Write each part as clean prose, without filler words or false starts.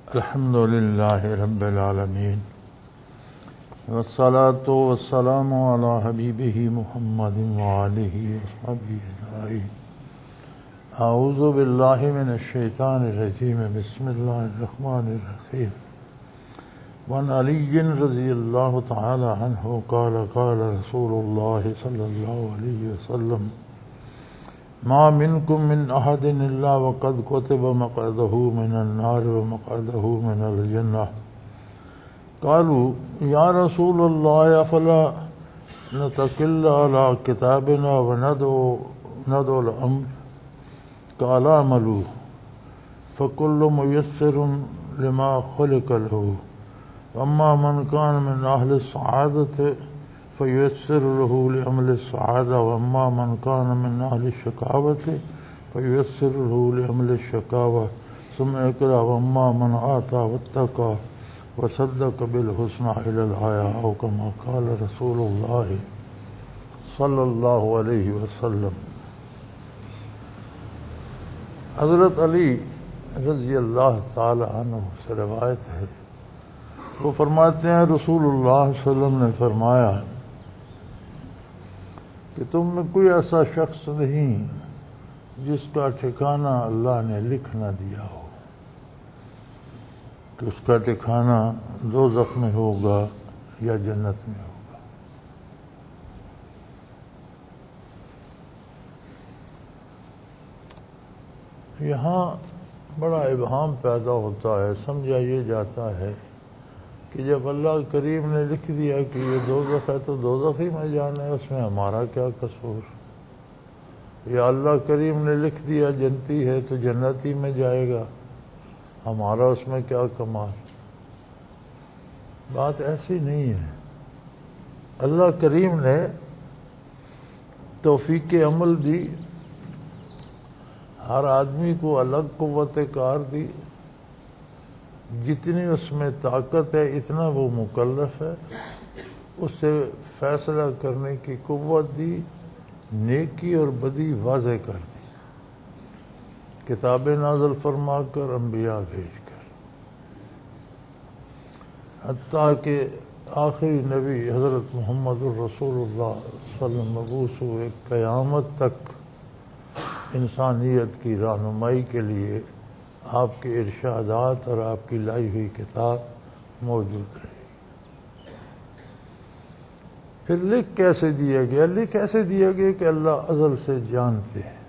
الحمد للہ رب العالمین والصلاة والسلام علی حبیبہ محمد وآلہ وصحبہ اجمعین۔ اعوذ باللہ من الشیطان الرجیم، بسم اللہ الرحمن الرحیم۔ وعن علی رضی اللہ تعالی عنہ قال قال رسول اللہ صلی اللہ علیہ وسلم: ما منکم من احد الا وقد كتب مقعده من النار ومقعده من الجنہ۔ قالوا یا رسول اللہ افلا نتکل على کتابنا وندعو الامر؟ قال اعملوا فكل ميسر لما خلق له، واما من كان من اهل السعادة فييسر له لعمل السعادة، واما من كان من اهل الشقاوة فييسر له لعمل الشقاوة، ثم اقرأ واما من آتى واتقى وصدق بالحسنى إلى الآية، أو كما قال رسول الله صلی اللہ علیہ وسلم۔ حضرت علی رضی اللہ تعالی عنہ سے روایت ہے، وہ فرماتے ہیں رسول اللہ صلی اللہ علیہ وسلم نے فرمایا کہ تم میں کوئی ایسا شخص نہیں جس کا ٹھکانہ اللہ نے لکھ نہ دیا ہو کہ اس کا ٹھکانہ دوزخ میں ہوگا یا جنت میں ہوگا۔ یہاں بڑا ابہام پیدا ہوتا ہے، سمجھا یہ جاتا ہے کہ جب اللہ کریم نے لکھ دیا کہ یہ دوزخ ہے تو دوزخ ہی میں جانا ہے، اس میں ہمارا کیا قصور؟ یا اللہ کریم نے لکھ دیا جنتی ہے تو جنت ہی میں جائے گا، ہمارا اس میں کیا کمال؟ بات ایسی نہیں ہے۔ اللہ کریم نے توفیق عمل دی، ہر آدمی کو الگ قوت کار دی، جتنی اس میں طاقت ہے اتنا وہ مکلف ہے، اسے فیصلہ کرنے کی قوت دی، نیکی اور بدی واضح کر دی، کتابیں نازل فرما کر، انبیاء بھیج کر، حتیٰ کہ آخری نبی حضرت محمد الرسول اللہ صلی اللہ علیہ وسلم مبعوث ہوئے، قیامت تک انسانیت کی رہنمائی کے لیے آپ کے ارشادات اور آپ کی لائی ہوئی کتاب موجود رہی۔ پھر لکھ کیسے دیا گیا؟ لکھ ایسے دیا گیا کہ اللہ ازل سے جانتے ہیں،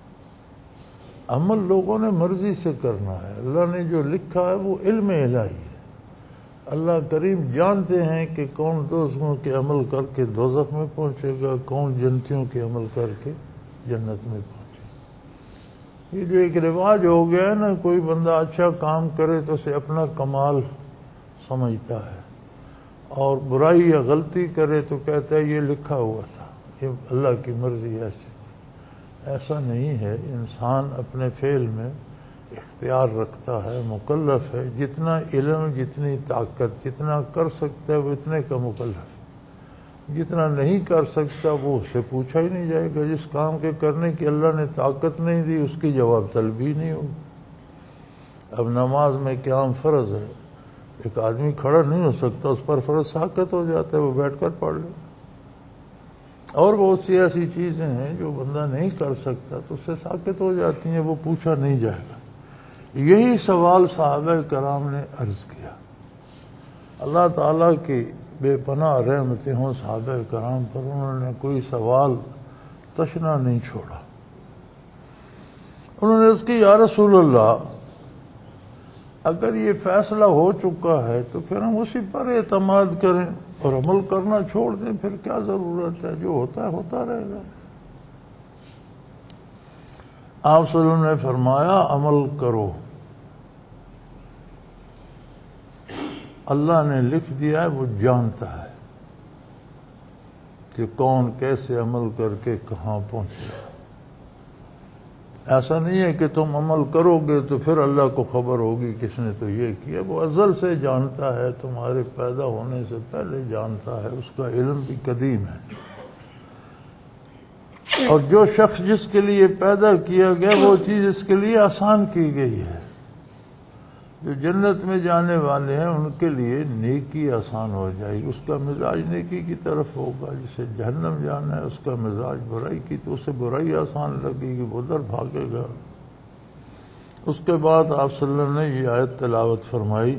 عمل لوگوں نے مرضی سے کرنا ہے، اللہ نے جو لکھا ہے وہ علم الہی ہے۔ اللہ کریم جانتے ہیں کہ کون دوزخوں کے عمل کر کے دوزخ میں پہنچے گا، کون جنتیوں کے عمل کر کے جنت میں پہنچے گا۔ یہ جو ایک رواج ہو گیا ہے نا، کوئی بندہ اچھا کام کرے تو اسے اپنا کمال سمجھتا ہے، اور برائی یا غلطی کرے تو کہتا ہے یہ لکھا ہوا تھا، یہ اللہ کی مرضی ایسی تھی۔ ایسا نہیں ہے، انسان اپنے فعل میں اختیار رکھتا ہے، مکلف ہے، جتنا علم، جتنی طاقت، جتنا کر سکتا ہے وہ اتنے کا مکلف ہے، جتنا نہیں کر سکتا وہ اس سے پوچھا ہی نہیں جائے گا۔ جس کام کے کرنے کی اللہ نے طاقت نہیں دی اس کی جواب طلبی نہیں ہوگی۔ اب نماز میں قیام فرض ہے، ایک آدمی کھڑا نہیں ہو سکتا، اس پر فرض ساقط ہو جاتا ہے، وہ بیٹھ کر پڑھ لے۔ اور بہت سی ایسی چیزیں ہیں جو بندہ نہیں کر سکتا تو اس سے ساقط ہو جاتی ہیں، وہ پوچھا نہیں جائے گا۔ یہی سوال صحابہ کرام نے عرض کیا۔ اللہ تعالیٰ کی بے پناہ رحمتیں ہوں صحابہ کرام پر، انہوں نے کوئی سوال تشنا نہیں چھوڑا۔ انہوں نے عرض کی یا رسول اللہ، اگر یہ فیصلہ ہو چکا ہے تو پھر ہم اسی پر اعتماد کریں اور عمل کرنا چھوڑ دیں، پھر کیا ضرورت ہے؟ جو ہوتا ہے ہوتا رہے گا۔ آپ صلی اللہ علیہ وسلم نے فرمایا عمل کرو، اللہ نے لکھ دیا ہے، وہ جانتا ہے کہ کون کیسے عمل کر کے کہاں پہنچے گا۔ ایسا نہیں ہے کہ تم عمل کرو گے تو پھر اللہ کو خبر ہوگی کس نے تو یہ کیا، وہ ازل سے جانتا ہے، تمہارے پیدا ہونے سے پہلے جانتا ہے، اس کا علم بھی قدیم ہے۔ اور جو شخص جس کے لیے پیدا کیا گیا وہ چیز اس کے لیے آسان کی گئی ہے۔ جو جنت میں جانے والے ہیں ان کے لیے نیکی آسان ہو جائے گی، اس کا مزاج نیکی کی طرف ہوگا۔ جسے جہنم جانا ہے اس کا مزاج برائی کی، تو اسے برائی آسان لگے گی، وہ ادھر بھاگے گا۔ اس کے بعد آپ صلی اللہ علیہ وسلم نے یہ آیت تلاوت فرمائی،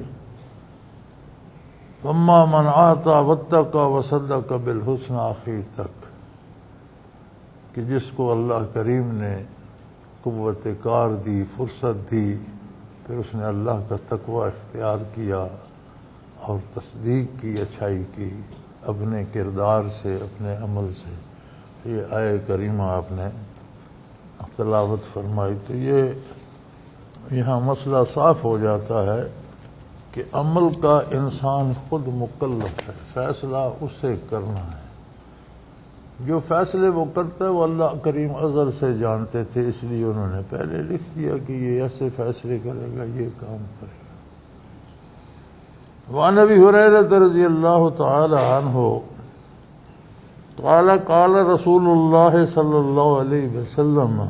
وَأَمَّا مَنْ آتَى وَاتَّقَى وَصَدَّقَ بِالْحُسْنَى آخر تک، کہ جس کو اللہ کریم نے قوت کار دی، فرصت دی، پھر اس نے اللہ کا تقوی اختیار کیا اور تصدیق کی، اچھائی کی اپنے کردار سے، اپنے عمل سے۔ یہ آیہ کریمہ آپ نے تلاوت فرمائی، تو یہ یہاں مسئلہ صاف ہو جاتا ہے کہ عمل کا انسان خود مکلف ہے، فیصلہ اسے کرنا ہے۔ جو فیصلے وہ کرتا ہے وہ اللہ کریم ازل سے جانتے تھے، اس لیے انہوں نے پہلے لکھ دیا کہ یہ ایسے فیصلے کرے گا، یہ کام کرے گا۔ وعن ابی ہریرہ رضی اللہ تعالی عنہ قال قال رسول اللہ صلی اللہ علیہ وسلم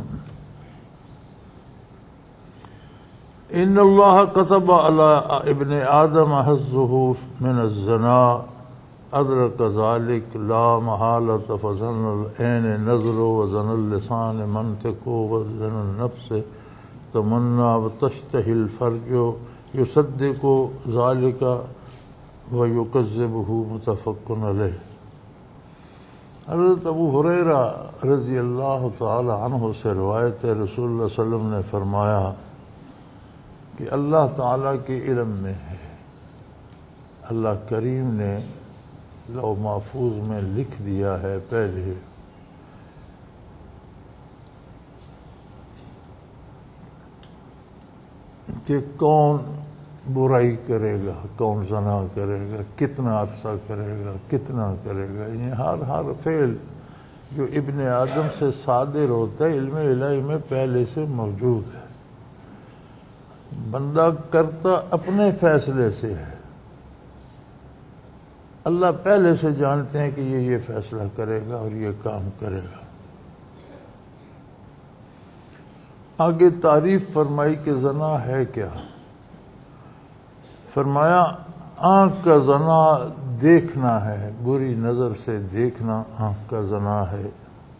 ان اللہ كتب على ابن آدم حظه من الزنا ادرک ذلك لا محالة فزن العین نظر وزن اللسان منطق وزن النفس تمنا وتشتهي الفرج يصدق ذلك ويكذبه متفق علیہ۔ حضرت ابو ہریرہ رضی اللہ تعالی عنہ سے روایت ہے، رسول اللہ صلی اللہ علیہ وسلم نے فرمایا کہ اللہ تعالیٰ کے علم میں ہے، اللہ کریم نے لوح محفوظ میں لکھ دیا ہے پہلے کہ کون برائی کرے گا، کون زنا کرے گا، کتنا عرصہ کرے گا، کتنا کرے گا۔ یہ ہر فعل جو ابن آدم سے صادر ہوتا ہے علم الہی میں پہلے سے موجود ہے۔ بندہ کرتا اپنے فیصلے سے ہے، اللہ پہلے سے جانتے ہیں کہ یہ فیصلہ کرے گا اور یہ کام کرے گا۔ آگے تعریف فرمائی کہ زنا ہے کیا؟ فرمایا آنکھ کا زنا دیکھنا ہے، بری نظر سے دیکھنا آنکھ کا زنا ہے۔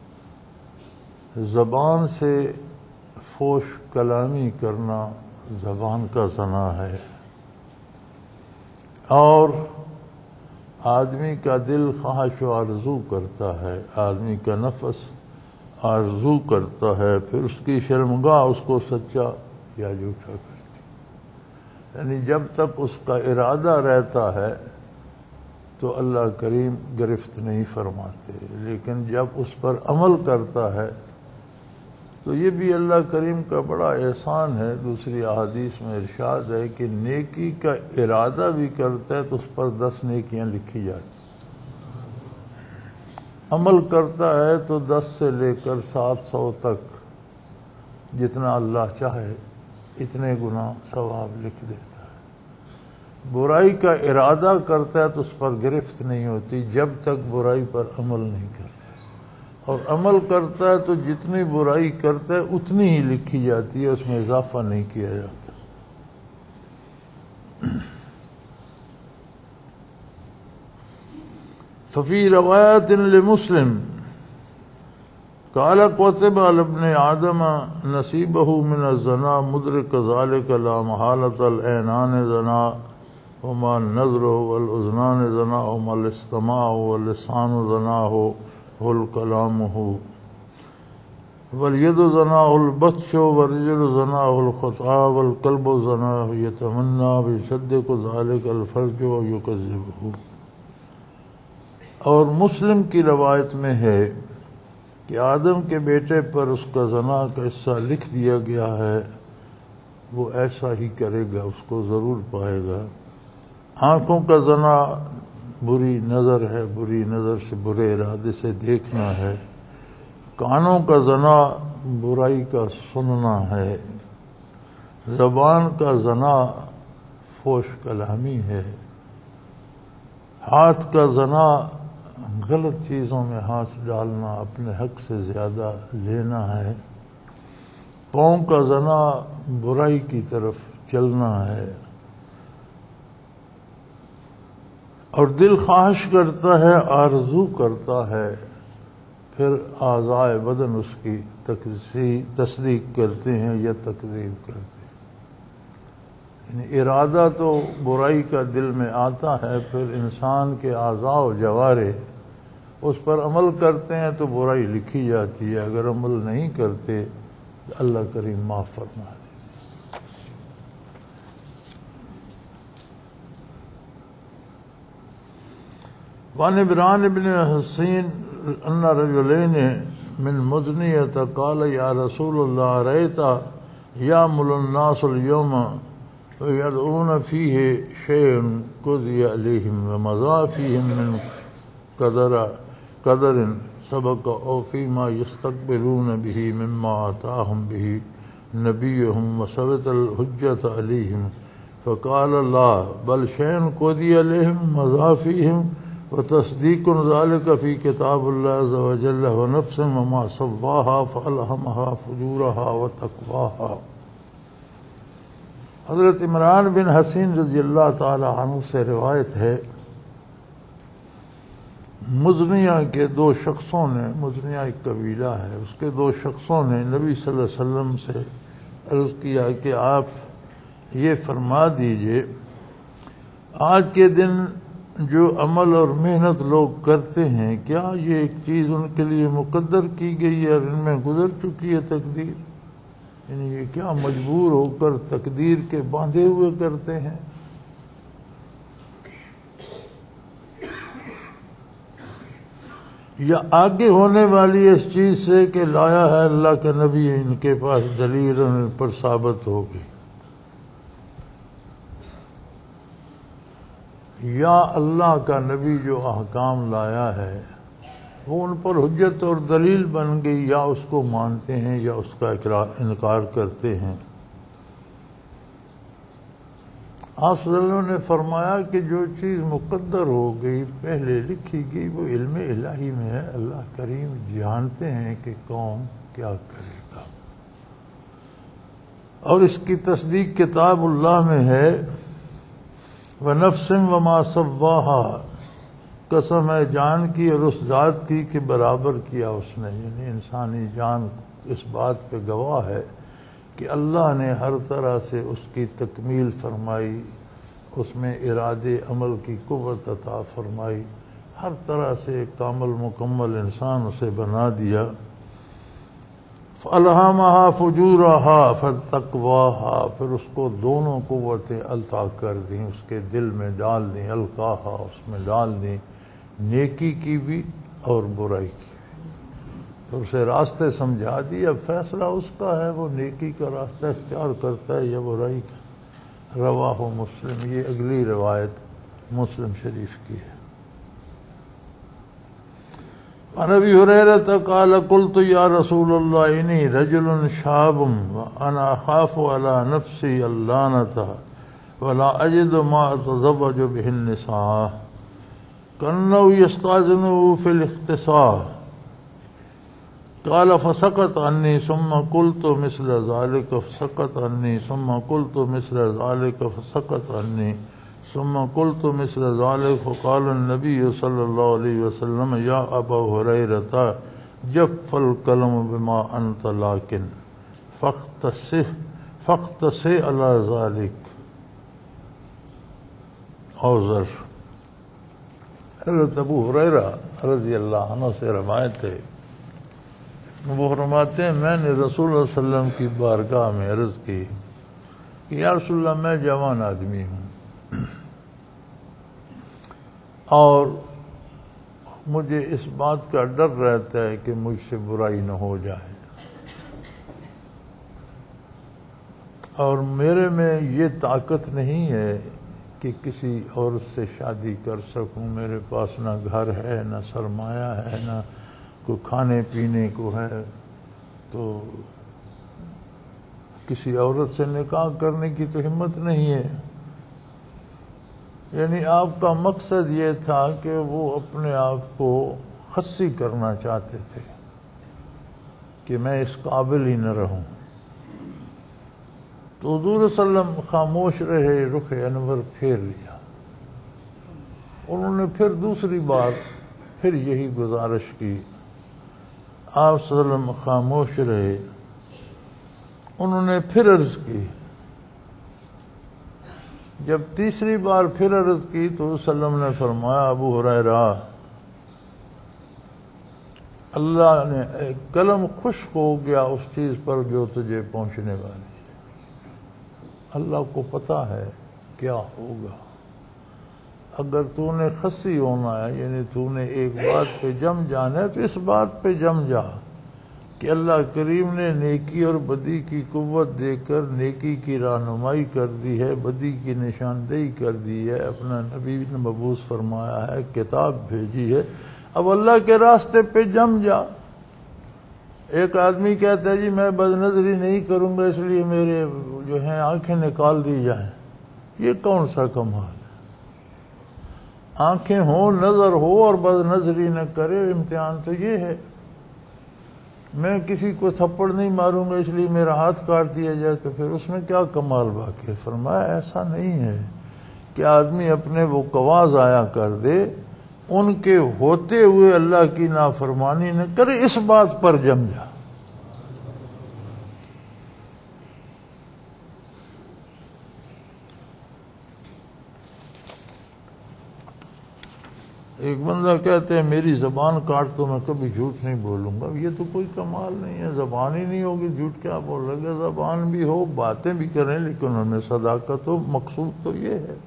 زبان سے فوش کلامی کرنا زبان کا زنا ہے، اور آدمی کا دل خواہش و آرزو کرتا ہے، آدمی کا نفس آرزو کرتا ہے، پھر اس کی شرمگاہ اس کو سچا یا جھوٹا کرتی، یعنی جب تک اس کا ارادہ رہتا ہے تو اللہ کریم گرفت نہیں فرماتے، لیکن جب اس پر عمل کرتا ہے تو یہ بھی اللہ کریم کا بڑا احسان ہے۔ دوسری احادیث میں ارشاد ہے کہ نیکی کا ارادہ بھی کرتا ہے تو اس پر 10 نیکیاں لکھی جاتی، عمل کرتا ہے تو 10 سے لے کر 700 تک جتنا اللہ چاہے اتنے گناہ ثواب لکھ دیتا ہے۔ برائی کا ارادہ کرتا ہے تو اس پر گرفت نہیں ہوتی جب تک برائی پر عمل نہیں کرتا، اور عمل کرتا ہے تو جتنی برائی کرتا ہے اتنی ہی لکھی جاتی ہے، اس میں اضافہ نہیں کیا جاتا۔ ففی روایت لمسلم قال كتب على ابن آدم نصیبہ من الزنا مدرک ذلك لا محالة العینان زنا وما النظر والاذنان زنا وما الاستماع واللسان زنا والکلام والید زنا البطش والرجل زنا الخطا والقلب زنا یتمنا ویصدق ذلك الفرج ویکذبہ۔ اور مسلم کی روایت میں ہے کہ آدم کے بیٹے پر اس کا زنا کا حصہ لکھ دیا گیا ہے، وہ ایسا ہی کرے گا، اس کو ضرور پائے گا۔ آنکھوں کا زنا بری نظر ہے، بری نظر سے برے ارادے سے دیکھنا ہے۔ کانوں کا زنا برائی کا سننا ہے۔ زبان کا زنا فوش کلامی ہے۔ ہاتھ کا زنا غلط چیزوں میں ہاتھ ڈالنا، اپنے حق سے زیادہ لینا ہے۔ پاؤں کا زنا برائی کی طرف چلنا ہے، اور دل خواہش کرتا ہے، آرزو کرتا ہے، پھر اعضائے بدن اس کی تصدیق کرتے ہیں یا تکذیب کرتے ہیں۔ یعنی ارادہ تو برائی کا دل میں آتا ہے، پھر انسان کے اعضاء و جوارح اس پر عمل کرتے ہیں تو برائی لکھی جاتی ہے، اگر عمل نہیں کرتے تو اللہ کریم معاف فرما دے۔ وعن عمران بن حسین ان رجلین من مزنیۃ قال یا رسول اللہ رأیت یعمل الناس اليوم ويدعون فيه شيء قضي عليهم ومضى فيهم من قدر سبق او فيما يستقبلون به مما آتاهم به نبيهم وثبت الحجة عليهم فقال لا بل شيء قضي عليهم مضى فيهم وتصديق ذلك في كتاب الله عز وجل ونفس وما سواها فألهمها فجورها وتقواها۔ حضرت عمران بن حسین رضی اللہ تعالی عنہ سے روایت ہے، مزنیہ کے دو شخصوں نے، مزنیہ ایک قبیلہ ہے، اس کے دو شخصوں نے نبی صلی اللہ علیہ وسلم سے عرض کیا کہ آپ یہ فرما دیجئے آج کے دن جو عمل اور محنت لوگ کرتے ہیں کیا یہ ایک چیز ان کے لیے مقدر کی گئی ہے اور ان میں گزر چکی ہے تقدیر؟ یعنی یہ کیا مجبور ہو کر تقدیر کے باندھے ہوئے کرتے ہیں؟ یا آگے ہونے والی اس چیز سے کہ لایا ہے اللہ کے نبی، ان کے پاس دلیل ان پر ثابت ہو گئی، یا اللہ کا نبی جو احکام لایا ہے وہ ان پر حجت اور دلیل بن گئی، یا اس کو مانتے ہیں یا اس کا انکار کرتے ہیں۔ آپ صلی اللہ علیہ وسلم نے فرمایا کہ جو چیز مقدر ہو گئی، پہلے لکھی گئی، وہ علم الہی میں ہے، اللہ کریم جانتے ہیں کہ کون کیا کرے گا، اور اس کی تصدیق کتاب اللہ میں ہے۔ وَنَفْسٍ وَمَا سَوَّاهَا، قسم ہے جان کی اور اس ذات کی کہ برابر کیا اس نے، یعنی انسانی جان اس بات پہ گواہ ہے کہ اللہ نے ہر طرح سے اس کی تکمیل فرمائی، اس میں ارادے عمل کی قوت عطا فرمائی، ہر طرح سے کامل مکمل انسان اسے بنا دیا۔ فَأَلْهَمَهَا فُجُورَهَا فَتَقْوَاهَا، پھر اس کو دونوں قوتیں التا کر دیں، اس کے دل میں ڈال دیں، القاها، اس میں ڈال دیں، نیکی کی بھی اور برائی کی بھی، تو اسے راستے سمجھا دی۔ اب فیصلہ اس کا ہے، وہ نیکی کا راستہ اختیار کرتا ہے یا برائی کا۔ رواہ مسلم، یہ اگلی روایت مسلم شریف کی ہے۔ عن ابی ہریرہ قال قلت یا رسول اللہ انی رجل شاب وانا اخاف علی نفسی اللعنۃ ولا اجد ما اتزوج به النساء كانه يستأذنه في الاختصاص قال فسكت عني ثم قلت مثل ذلك فسكت عني ثم قلت مثل ذلك فسكت عني ثم قلت مثل ذلك فقال النبي صلى الله عليه وسلم يا أبا هريرة جف القلم بما أنت لكن فاختص على ذلك اوزر۔ حضرت ابو ہریرہ رضی اللہ عنہ سے روایت ہے، وہ فرماتے ہیں میں نے رسول اللہ صلی اللہ علیہ وسلم کی بارگاہ میں عرض کی کہ یا رسول اللہ میں جوان آدمی ہوں اور مجھے اس بات کا ڈر رہتا ہے کہ مجھ سے برائی نہ ہو جائے، اور میرے میں یہ طاقت نہیں ہے کہ کسی عورت سے شادی کر سکوں، میرے پاس نہ گھر ہے، نہ سرمایہ ہے، نہ کوئی کھانے پینے کو ہے، تو کسی عورت سے نکاح کرنے کی تو ہمت نہیں ہے۔ یعنی آپ کا مقصد یہ تھا کہ وہ اپنے آپ کو خصی کرنا چاہتے تھے کہ میں اس قابل ہی نہ رہوں۔ تو حضور صلی اللہ علیہ وسلم خاموش رہے، رخ انور پھیر لیا۔ انہوں نے پھر دوسری بار پھر یہی گزارش کی، آپ صلی اللہ علیہ وسلم خاموش رہے۔ انہوں نے پھر عرض کی، جب تیسری بار پھر عرض کی تو صلی اللہ علیہ وسلم نے فرمایا، ابو ہریرہ، اللہ نے قلم خشک ہو گیا اس چیز پر جو تجھے پہنچنے والی ہے، اللہ کو پتہ ہے کیا ہوگا۔ اگر تو نے خسی ہونا ہے، یعنی تو نے ایک بات پہ جم جانا ہے، تو اس بات پہ جم جا کہ اللہ کریم نے نیکی اور بدی کی قوت دے کر نیکی کی رہنمائی کر دی ہے، بدی کی نشاندہی کر دی ہے، اپنا نبی مبعوث فرمایا ہے، کتاب بھیجی ہے، اب اللہ کے راستے پہ جم جا۔ ایک آدمی کہتا ہے جی میں بد نظری نہیں کروں گا اس لیے میرے جو ہیں آنکھیں نکال دی جائیں، یہ کون سا کمال ہے؟ آنکھیں ہوں، نظر ہو اور بد نظری نہ کرے، امتحان تو یہ ہے۔ میں کسی کو تھپڑ نہیں ماروں گا اس لیے میرا ہاتھ کاٹ دیا جائے تو پھر اس میں کیا کمال باقی ہے؟ فرمایا ایسا نہیں ہے کہ آدمی اپنے وہ قوا ضائع کر دے، ان کے ہوتے ہوئے اللہ کی نافرمانی نہ کرے، اس بات پر جم جا۔ ایک بندہ کہتے ہیں میری زبان کاٹ تو میں کبھی جھوٹ نہیں بولوں گا، یہ تو کوئی کمال نہیں ہے، زبان ہی نہیں ہوگی جھوٹ کیا بول رہے گا؟ زبان بھی ہو، باتیں بھی کریں، لیکن ان میں صداقت ہو، مقصود تو یہ ہے۔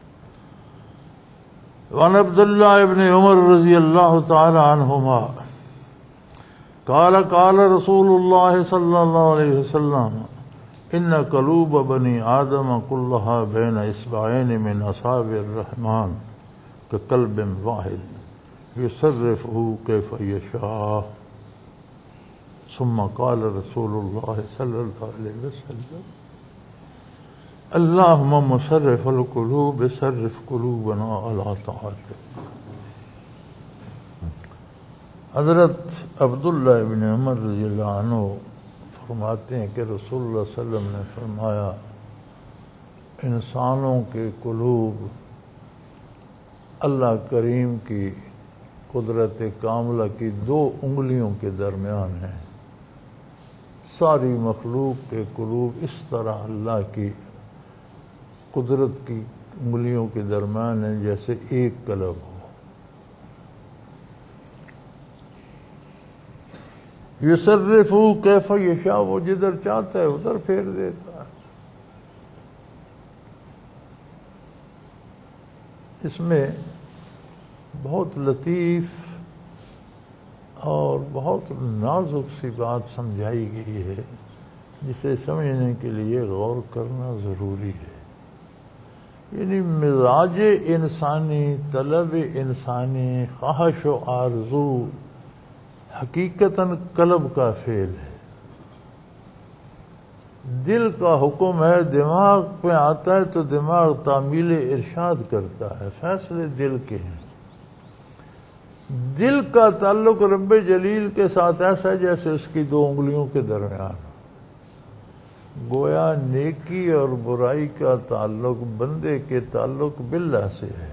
وعن عبداللہ ابن عمر رضی اللہ تعالی عنہما قال قال رسول اللہ صلی اللہ علیہ وسلم ان قلوب بنی آدم کلها بین اصبعین من اصابع الرحمن كقلب واحد يصرفه كيف يشاء ثم قال رسول الله صلى الله عليه وسلم اللهم مصرف القلوب صرف قلوبنا على طاعتك۔ حضرت عبداللہ ابن عمر رضی اللہ عنہ فرماتے ہیں کہ رسول اللہ صلی اللہ علیہ وسلم نے فرمایا انسانوں کے قلوب اللہ کریم کی قدرت کاملہ کی 2 انگلیوں کے درمیان ہیں۔ ساری مخلوق کے قلوب اس طرح اللہ کی قدرت کی انگلیوں کے درمیان ہیں جیسے ایک قلم ہو۔ یصرفو کیف یشاء، وہ جدھر چاہتا ہے ادھر پھیر دیتا ہے۔ اس میں بہت لطیف اور بہت نازک سی بات سمجھائی گئی ہے جسے سمجھنے کے لیے غور کرنا ضروری ہے۔ یعنی مزاج انسانی، طلب انسانی، خواہش و آرزو حقیقتاً قلب کا فعل ہے۔ دل کا حکم ہے، دماغ پہ آتا ہے تو دماغ تعمیل ارشاد کرتا ہے، فیصلے دل کے ہیں۔ دل کا تعلق رب جلیل کے ساتھ ایسا ہے جیسے اس کی 2 انگلیوں کے درمیان، گویا نیکی اور برائی کا تعلق بندے کے تعلق باللہ سے ہے۔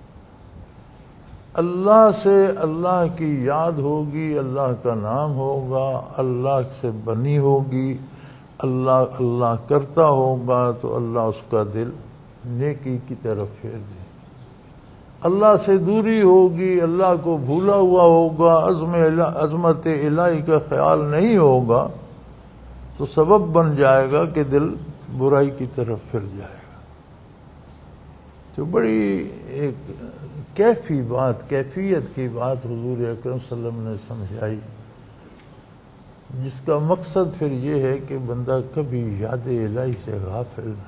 اللہ سے اللہ کی یاد ہوگی، اللہ کا نام ہوگا، اللہ سے بنی ہوگی، اللہ اللہ کرتا ہوگا تو اللہ اس کا دل نیکی کی طرف پھیر دے۔ اللہ سے دوری ہوگی، اللہ کو بھولا ہوا ہوگا، عظمت الہی کا خیال نہیں ہوگا تو سبب بن جائے گا کہ دل برائی کی طرف پھر جائے گا۔ تو بڑی ایک کیفی بات، کیفیت کی بات حضور اکرم صلی اللہ علیہ وسلم نے سمجھائی، جس کا مقصد پھر یہ ہے کہ بندہ کبھی یاد الہی سے غافل نہ،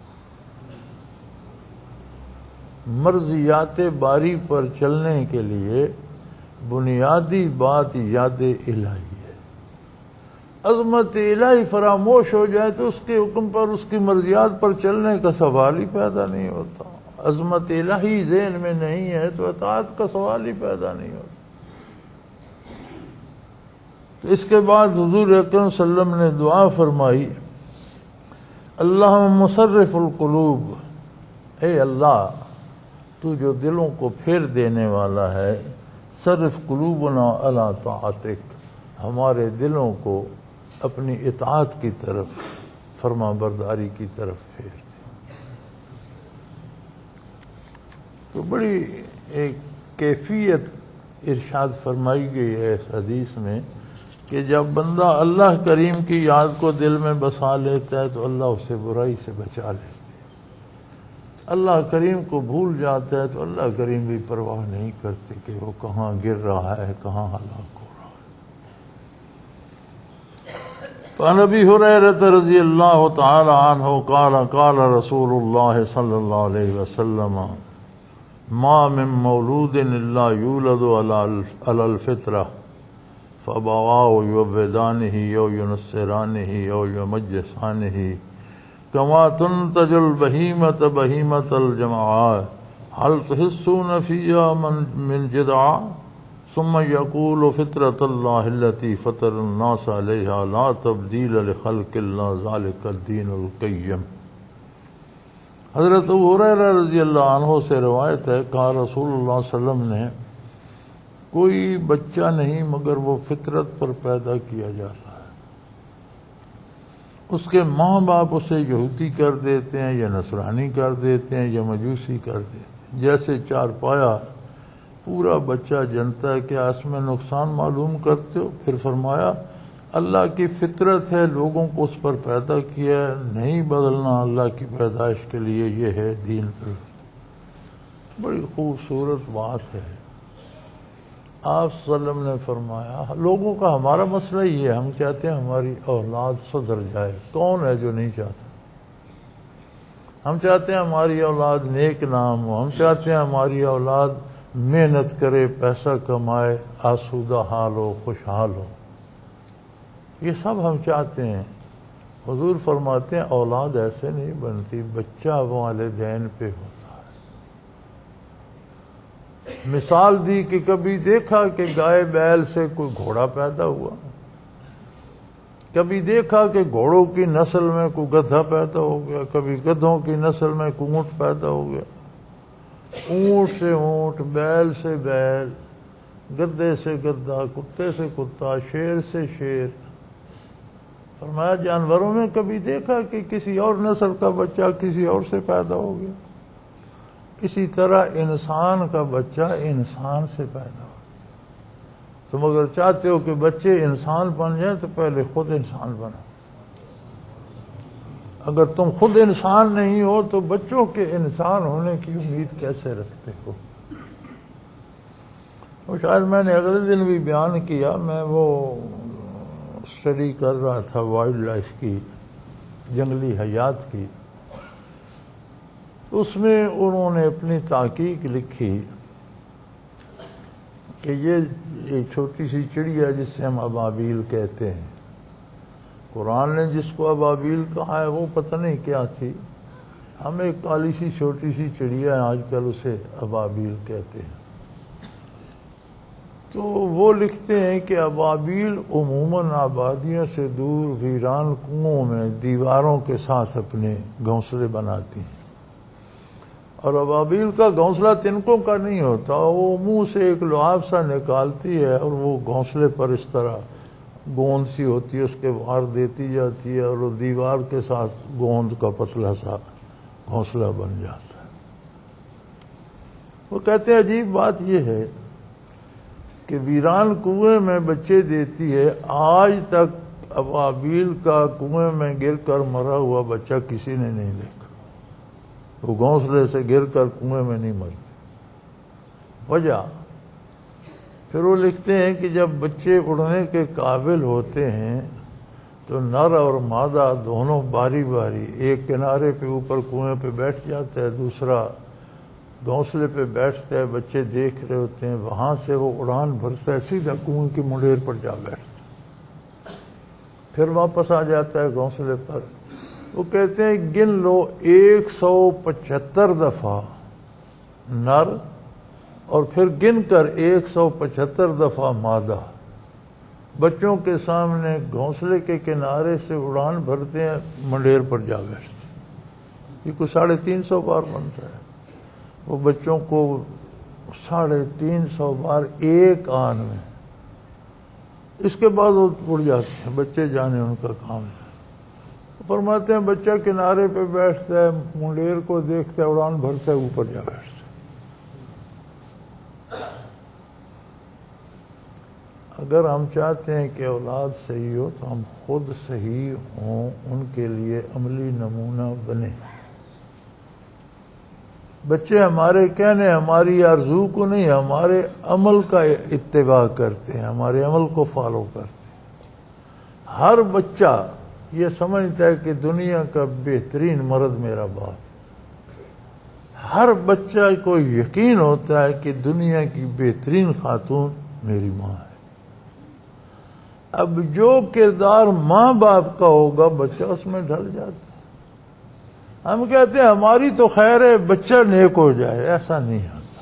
مرضیات باری پر چلنے کے لیے بنیادی بات یاد الہی ہے۔ عظمت الہی فراموش ہو جائے تو اس کے حکم پر، اس کی مرضیات پر چلنے کا سوال ہی پیدا نہیں ہوتا۔ عظمت الہی ذہن میں نہیں ہے تو اطاعت کا سوال ہی پیدا نہیں ہوتا۔ تو اس کے بعد حضور اکرم صلی اللہ علیہ وسلم نے دعا فرمائی، اللہم مصرف القلوب، اے اللہ تو جو دلوں کو پھیر دینے والا ہے، صرف قلوبنا علی طاعتک، ہمارے دلوں کو اپنی اطاعت کی طرف، فرما برداری کی طرف پھیر دے۔ تو بڑی ایک کیفیت ارشاد فرمائی گئی ہے اس حدیث میں کہ جب بندہ اللہ کریم کی یاد کو دل میں بسا لیتا ہے تو اللہ اسے برائی سے بچا لیتا ہے۔ اللہ کریم کو بھول جاتا ہے تو اللہ کریم بھی پرواہ نہیں کرتے کہ وہ کہاں گر رہا ہے، کہاں ہلاک ہو رہا ہے۔ فعن ابی ہریرہ رضی اللہ تعالی عنہ قال قال رسول اللہ صلی اللہ علیہ وسلم ما من مولود الا یولد علی الفطرہ فابواہ یعوّدانہ او ینصرانہ او یمجسانہ کما تنتج البہیمۃ بہیمۃ الجمعاء هل تحسون فیہا من جدع ثم یقول فطرۃ اللہ التی فطر الناس علیہا لا تبدیل لخلق اللہ ذلک الدین القیم۔ حضرت ابو ہریرہ رضی اللہ عنہ سے روایت ہے، کہا رسول اللہ صلی اللہ علیہ وسلم نے کوئی بچہ نہیں مگر وہ فطرت پر پیدا کیا جاتا ہے، اس کے ماں باپ اسے یہودی کر دیتے ہیں یا نصرانی کر دیتے ہیں یا مجوسی کر دیتے ہیں۔ جیسے چارپایا پورا بچہ جنتا ہے، کیا اس میں نقصان معلوم کرتے ہو؟ پھر فرمایا اللہ کی فطرت ہے، لوگوں کو اس پر پیدا کیا ہے، نہیں بدلنا اللہ کی پیدائش کے لیے، یہ ہے دین پر۔ بڑی خوبصورت بات ہے۔ آپ صلی اللہ علیہ وسلم نے فرمایا لوگوں کا ہمارا مسئلہ یہ ہے، ہم چاہتے ہیں ہماری اولاد سدھر جائے۔ کون ہے جو نہیں چاہتا؟ ہم چاہتے ہیں ہماری اولاد نیک نام ہو، ہم چاہتے ہیں ہماری اولاد محنت کرے، پیسہ کمائے، آسودہ حال ہو، خوشحال ہو، یہ سب ہم چاہتے ہیں۔ حضور فرماتے ہیں اولاد ایسے نہیں بنتی، بچہ والدین پہ ہوتا ہے۔ مثال دی کہ کبھی دیکھا کہ گائے بیل سے کوئی گھوڑا پیدا ہوا، کبھی دیکھا کہ گھوڑوں کی نسل میں کوئی گدھا پیدا ہو گیا، کبھی گدھوں کی نسل میں کوئی اونٹ پیدا ہو گیا، اونٹ سے اونٹ، بیل سے بیل، گدھے سے گدھا، کتے سے کتا، شیر سے شیر۔ فرمایا جانوروں میں کبھی دیکھا کہ کسی اور نسل کا بچہ کسی اور سے پیدا ہو گیا؟ اسی طرح انسان کا بچہ انسان سے پیدا ہو۔ تم اگر چاہتے ہو کہ بچے انسان بن جائیں تو پہلے خود انسان بنو۔ اگر تم خود انسان نہیں ہو تو بچوں کے انسان ہونے کی امید کیسے رکھتے ہو؟ اور شاید میں نے اگلے دن بھی بیان کیا، میں وہ اسٹڈی کر رہا تھا وائلڈ لائف کی، جنگلی حیات کی۔ اس میں انہوں نے اپنی تحقیق لکھی کہ یہ ایک چھوٹی سی چڑیا جسے ہم ابابیل کہتے ہیں، قرآن نے جس کو ابابیل کہا ہے وہ پتہ نہیں کیا تھی، ہم ایک کالی سی چھوٹی سی چڑیا ہے آج کل اسے ابابیل کہتے ہیں۔ تو وہ لکھتے ہیں کہ ابابیل عموماً آبادیوں سے دور ویران کنووں میں دیواروں کے ساتھ اپنے گھونسلے بناتی ہیں، اور ابابیل کا گھونسلہ تنکوں کا نہیں ہوتا، وہ منہ سے ایک لعاب سا نکالتی ہے اور وہ گھونسلے پر اس طرح گوند سی ہوتی ہے، اس کے وار دیتی جاتی ہے اور وہ دیوار کے ساتھ گوند کا پتلا سا گھونسلہ بن جاتا ہے۔ وہ کہتے ہیں عجیب بات یہ ہے کہ ویران کنویں میں بچے دیتی ہے، آج تک ابابیل کا کنویں میں گر کر مرا ہوا بچہ کسی نے نہیں دیکھا۔ وہ گھونسلے سے گر کر کنویں میں نہیں مرتے۔ وجہ پھر وہ لکھتے ہیں کہ جب بچے اڑنے کے قابل ہوتے ہیں تو نر اور مادہ دونوں باری باری ایک کنارے پہ اوپر کنویں پہ بیٹھ جاتا ہے، دوسرا گھونسلے پہ بیٹھتا ہے، بچے دیکھ رہے ہوتے ہیں، وہاں سے وہ اڑان بھرتا ہے، سیدھا کنویں کی منڈیر پر جا بیٹھتا ہے، پھر واپس آ جاتا ہے گھونسلے پر۔ وہ کہتے ہیں گن لو 175 دفعہ نر اور پھر گن کر 175 دفعہ مادہ، بچوں کے سامنے گھونسلے کے کنارے سے اڑان بھرتے ہیں، منڈیر پر جا بیٹھتے ہیں۔ یہ کوئی 350 بار بنتا ہے، وہ بچوں کو 350 بار ایک آن میں، اس کے بعد وہ اڑ جاتے ہیں، بچے جانے ان کا کام ہے۔ فرماتے ہیں بچہ کنارے پہ بیٹھتا ہے، منڈیر کو دیکھتا ہے، اڑان بھرتا ہے، اوپر جا بیٹھتا ہے۔ اگر ہم چاہتے ہیں کہ اولاد صحیح ہو تو ہم خود صحیح ہوں، ان کے لیے عملی نمونہ بنیں۔ بچے ہمارے کہنے، ہماری آرزو کو نہیں، ہمارے عمل کا اتباع کرتے ہیں، ہمارے عمل کو فالو کرتے ہیں۔ ہر بچہ یہ سمجھتا ہے کہ دنیا کا بہترین مرد میرا باپ، ہر بچہ کو یقین ہوتا ہے کہ دنیا کی بہترین خاتون میری ماں ہے۔ اب جو کردار ماں باپ کا ہوگا بچہ اس میں ڈھل جاتا ہے۔ ہم کہتے ہیں ہماری تو خیر ہے، بچہ نیک ہو جائے، ایسا نہیں ہوتا۔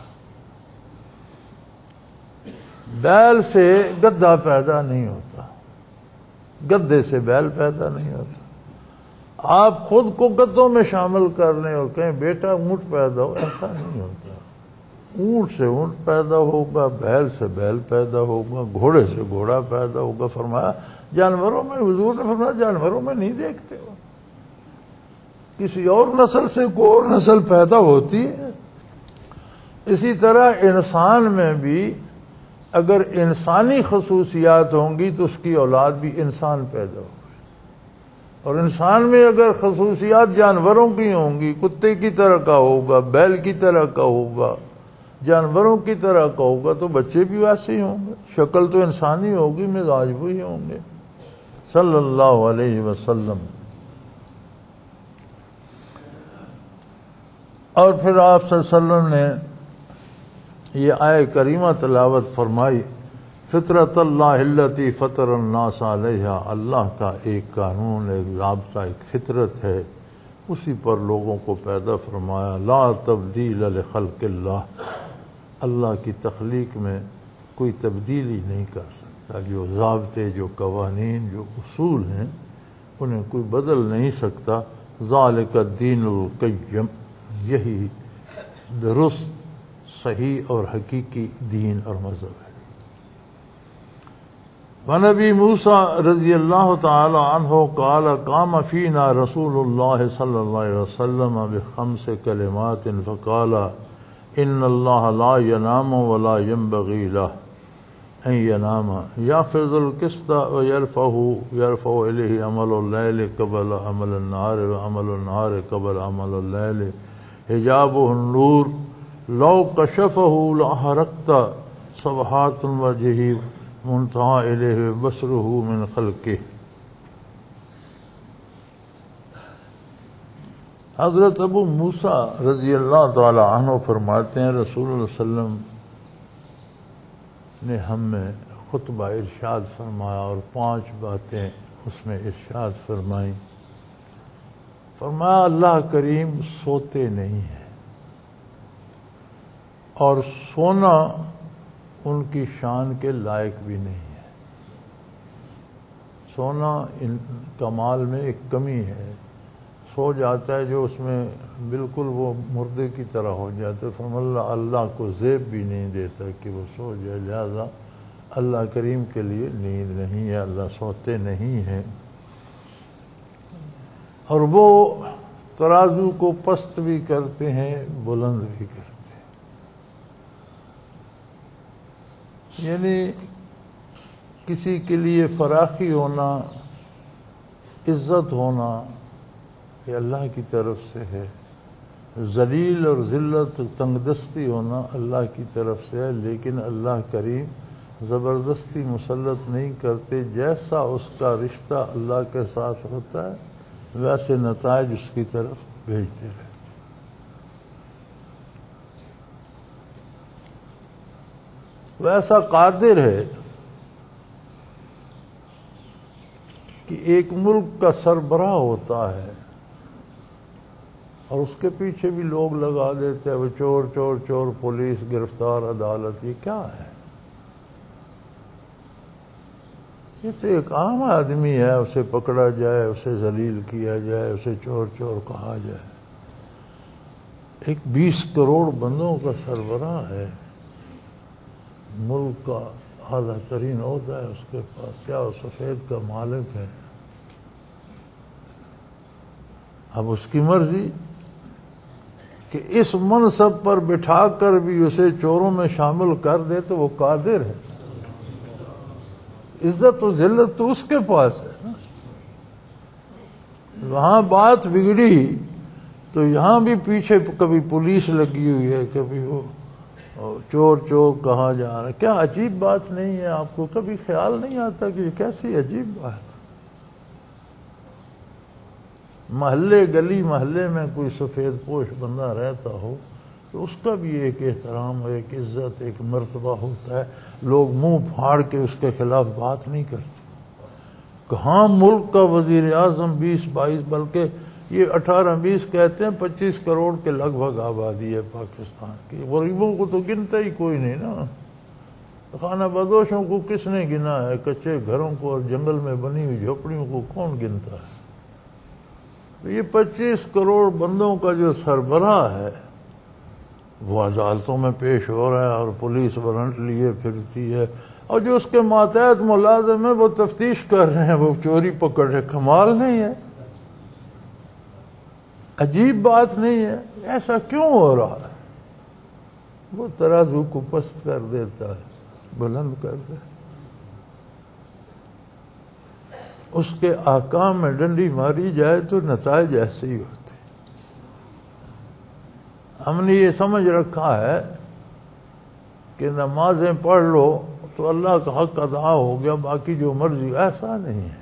بیل سے گدھا پیدا نہیں ہوتا، گدھے سے بیل پیدا نہیں ہوتا۔ آپ خود کو گدھوں میں شامل کر لیں اور کہیں بیٹا اونٹ پیدا ہو، ایسا نہیں ہوتا۔ اونٹ سے اونٹ پیدا ہوگا، بیل سے بیل پیدا ہوگا، گھوڑے سے گھوڑا پیدا ہوگا۔ فرمایا جانوروں میں، حضور نے فرمایا جانوروں میں نہیں دیکھتے ہو، کسی اور نسل سے کوئی اور نسل پیدا ہوتی ہے۔ اسی طرح انسان میں بھی اگر انسانی خصوصیات ہوں گی تو اس کی اولاد بھی انسان پیدا ہوگی، اور انسان میں اگر خصوصیات جانوروں کی ہوں گی، کتے کی طرح کا ہوگا، بیل کی طرح کا ہوگا، جانوروں کی طرح کا ہوگا، تو بچے بھی ویسے ہی ہوں گے۔ شکل تو انسانی ہوگی، مزاج وہی ہوں گے۔ صلی اللہ علیہ وسلم۔ اور پھر آپ صلی اللہ علیہ وسلم نے یہ آیہ کریمہ تلاوت فرمائی، فطرت اللہ التی فطر الناس علیہا، اللہ کا ایک قانون، ایک ضابطہ، ایک فطرت ہے، اسی پر لوگوں کو پیدا فرمایا۔ لا تبدیل لخلق اللہ، اللہ کی تخلیق میں کوئی تبدیلی نہیں کر سکتا۔ جو ضابطے، جو قوانین، جو اصول ہیں انہیں کوئی بدل نہیں سکتا۔ ذالک الدین القیم، یہی درست، صحیح اور حقیقی دین اور مذہب ہے۔ ونبی موسیٰ رضی اللہ تعالی عنہ قال قام فینا رسول اللہ صلی اللہ علیہ وسلم بخمس کلمات فقال ان اللہ لا ینام ولا ينبغی لہ ان ینام یحفظ القسط ویرفع الیہ عمل اللیل قبل عمل النہار وعمل النہار قبل عمل اللیل حجابہ النور لو کشفہ لأحرقت صبحات وجہہ منتہا الیہ بصرہ من خلقہ۔ حضرت ابو موسیٰ رضی اللہ تعالی عنہ فرماتے ہیں رسول اللہ صلی اللہ علیہ وسلم نے ہم میں خطبہ ارشاد فرمایا اور 5 باتیں اس میں ارشاد فرمائیں۔ فرمایا اللہ کریم سوتے نہیں ہیں، اور سونا ان کی شان کے لائق بھی نہیں ہے۔ سونا کمال میں ایک کمی ہے، سو جاتا ہے جو اس میں بالکل وہ مردے کی طرح ہو جاتا ہے۔ فرمایا اللہ کو زیب بھی نہیں دیتا کہ وہ سو جائے، لہذا اللہ کریم کے لیے نیند نہیں ہے، اللہ سوتے نہیں ہیں۔ اور وہ ترازو کو پست بھی کرتے ہیں، بلند بھی کرتے ہیں۔ یعنی کسی کے لیے فراخی ہونا، عزت ہونا، یہ اللہ کی طرف سے ہے۔ ذلیل اور ذلت، تنگ دستی ہونا اللہ کی طرف سے ہے، لیکن اللہ کریم زبردستی مسلط نہیں کرتے۔ جیسا اس کا رشتہ اللہ کے ساتھ ہوتا ہے ویسے نتائج اس کی طرف بھیجتے رہتے۔ ویسا قادر ہے کہ ایک ملک کا سربراہ ہوتا ہے اور اس کے پیچھے بھی لوگ لگا دیتے ہیں، وہ چور چور چور، پولیس گرفتار، عدالت، یہ کیا ہے؟ یہ تو ایک عام آدمی ہے، اسے پکڑا جائے، اسے ذلیل کیا جائے، اسے چور چور کہا جائے۔ ایک 20 کروڑ بندوں کا سربراہ ہے، ملک کا اعلیٰ ترین عہدہ ہے اس کے پاس، سیاہ و سفید کا مالک ہے۔ اب اس کی مرضی کہ اس منصب پر بٹھا کر بھی اسے چوروں میں شامل کر دے تو وہ قادر ہے۔ عزت و ذلت تو اس کے پاس ہے نا۔ وہاں بات بگڑی تو یہاں بھی پیچھے کبھی پولیس لگی ہوئی ہے، کبھی وہ چور چور کہا جا رہا ہے۔ کیا عجیب بات نہیں ہے؟ آپ کو کبھی خیال نہیں آتا کہ یہ کیسی عجیب بات ہے؟ محلے گلی محلے میں کوئی سفید پوش بندہ رہتا ہو تو اس کا بھی ایک احترام، ایک عزت، ایک مرتبہ ہوتا ہے۔ لوگ منہ پھاڑ کے اس کے خلاف بات نہیں کرتے۔ کہاں ملک کا وزیر اعظم 20-22 بلکہ یہ 18-20 کہتے ہیں 25 کروڑ کے لگ بھگ آبادی ہے پاکستان کی۔ غریبوں کو تو گنتا ہی کوئی نہیں نا۔ خانہ بدوشوں کو کس نے گنا ہے؟ کچے گھروں کو اور جنگل میں بنی ہوئی جھوپڑیوں کو کون گنتا ہے؟ تو یہ 25 کروڑ بندوں کا جو سربراہ ہے وہ عدالتوں میں پیش ہو رہا ہے اور پولیس وارنٹ لیے پھرتی ہے، اور جو اس کے ماتحت ملازم ہیں وہ تفتیش کر رہے ہیں، وہ چوری پکڑ رہے۔ کمال نہیں ہے؟ عجیب بات نہیں ہے؟ ایسا کیوں ہو رہا ہے؟ وہ ترازو کو پست کر دیتا ہے، بلند کر دے۔ اس کے احکام میں ڈنڈی ماری جائے تو نتائج ایسے ہی ہوتے۔ ہم نے یہ سمجھ رکھا ہے کہ نمازیں پڑھ لو تو اللہ کا حق ادا ہو گیا، باقی جو مرضی۔ ایسا نہیں ہے۔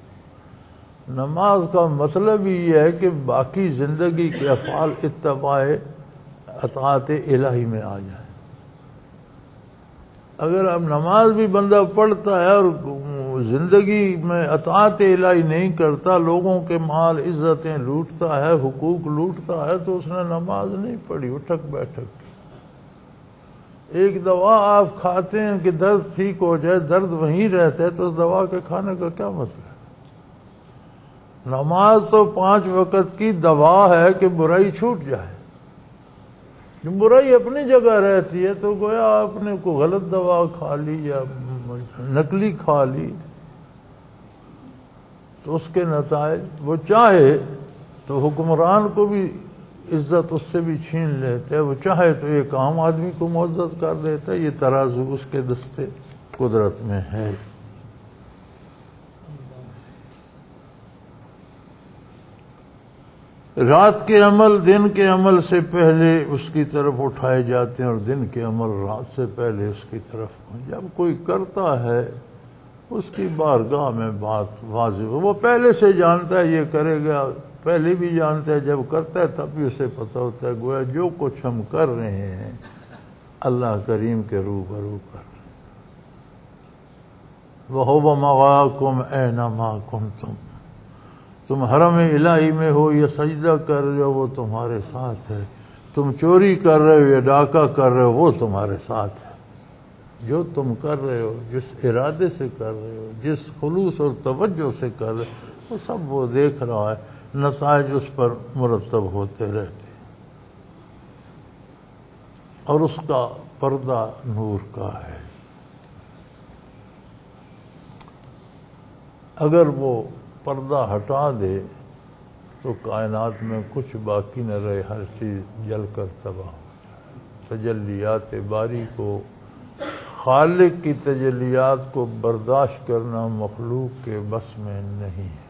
نماز کا مطلب ہی یہ ہے کہ باقی زندگی کے افعال اتباع اطاعت الہی میں آ جائیں۔ اگر اب نماز بھی بندہ پڑھتا ہے اور زندگی میں اطاعت الہی نہیں کرتا، لوگوں کے مال عزتیں لوٹتا ہے، حقوق لوٹتا ہے، تو اس نے نماز نہیں پڑھی، اٹھک بیٹھک۔ ایک دوا آپ کھاتے ہیں کہ درد ٹھیک ہو جائے، درد وہیں رہتا ہے، تو اس دوا کے کھانے کا کیا مطلب؟ نماز تو 5 وقت کی دوا ہے کہ برائی چھوٹ جائے۔ جو برائی اپنی جگہ رہتی ہے تو گویا آپ نے کوئی غلط دوا کھا لی یا نقلی کھا لی، تو اس کے نتائج وہ چاہے تو حکمران کو بھی عزت اس سے بھی چھین لیتے، وہ چاہے تو ایک عام آدمی کو معزز کر دیتا ہے۔ یہ ترازو اس کے دستے قدرت میں ہے۔ رات کے عمل دن کے عمل سے پہلے اس کی طرف اٹھائے جاتے ہیں، اور دن کے عمل رات سے پہلے اس کی طرف۔ جب کوئی کرتا ہے اس کی بارگاہ میں بات واضح ہو، وہ پہلے سے جانتا ہے یہ کرے گا، پہلے بھی جانتا ہے، جب کرتا ہے تب بھی اسے پتہ ہوتا ہے گویا جو کچھ ہم کر رہے ہیں اللہ کریم کے روبرو کر رہے ہیں۔ وَهُوَ مَعَكُمْ أَيْنَمَا كُنتُمْ، تم حرم الہی میں ہو یا سجدہ کر رہے ہو وہ تمہارے ساتھ ہے، تم چوری کر رہے ہو یا ڈاکہ کر رہے ہو وہ تمہارے ساتھ ہے۔ جو تم کر رہے ہو، جس ارادے سے کر رہے ہو، جس خلوص اور توجہ سے کر رہے ہو، وہ سب وہ دیکھ رہا ہے، نتائج اس پر مرتب ہوتے رہتے، اور اس کا پردہ نور کا ہے۔ اگر وہ پردہ ہٹا دے تو کائنات میں کچھ باقی نہ رہے، ہر چیز جل کر تباہ ہو جائے۔ تجلیات باری کو، خالق کی تجلیات کو برداشت کرنا مخلوق کے بس میں نہیں ہے۔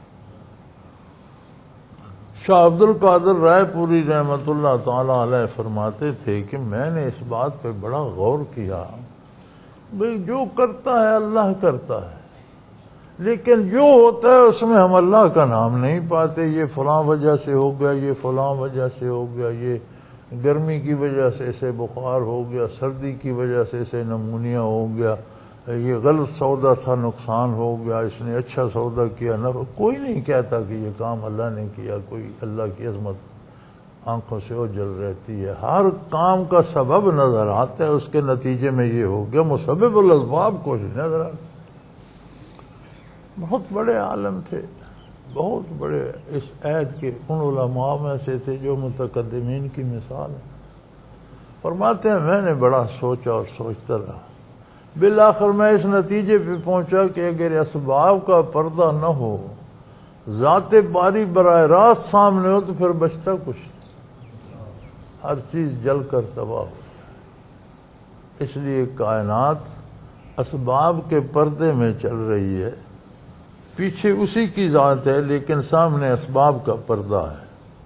شاہ عبد القادر رائے پوری رحمۃ اللہ تعالی علیہ فرماتے تھے کہ میں نے اس بات پہ بڑا غور کیا، بھئی جو کرتا ہے اللہ کرتا ہے، لیکن جو ہوتا ہے اس میں ہم اللہ کا نام نہیں پاتے۔ یہ فلاں وجہ سے ہو گیا، یہ فلاں وجہ سے ہو گیا، یہ گرمی کی وجہ سے اسے بخار ہو گیا، سردی کی وجہ سے اسے نمونیا ہو گیا، یہ غلط سودا تھا نقصان ہو گیا، اس نے اچھا سودا کیا نہ۔ کوئی نہیں کہتا کہ یہ کام اللہ نے کیا، کوئی اللہ کی عظمت آنکھوں سے اوجھل رہتی ہے۔ ہر کام کا سبب نظر آتا ہے، اس کے نتیجے میں یہ ہو گیا، مسبب الاسباب کو نہیں نظر آتا۔ بہت بڑے عالم تھے، بہت بڑے، اس عہد کے ان علماء میں سے تھے جو متقدمین کی مثال ہے۔ فرماتے ہیں میں نے بڑا سوچا اور سوچتا رہا، بالآخر میں اس نتیجے پہ پہنچا کہ اگر اسباب کا پردہ نہ ہو، ذات باری براہ راست سامنے ہو، تو پھر بچتا کچھ نہیں، ہر چیز جل کر تباہ ہو جائے۔ اس لیے کائنات اسباب کے پردے میں چل رہی ہے، پیچھے اسی کی ذات ہے لیکن سامنے اسباب کا پردہ ہے۔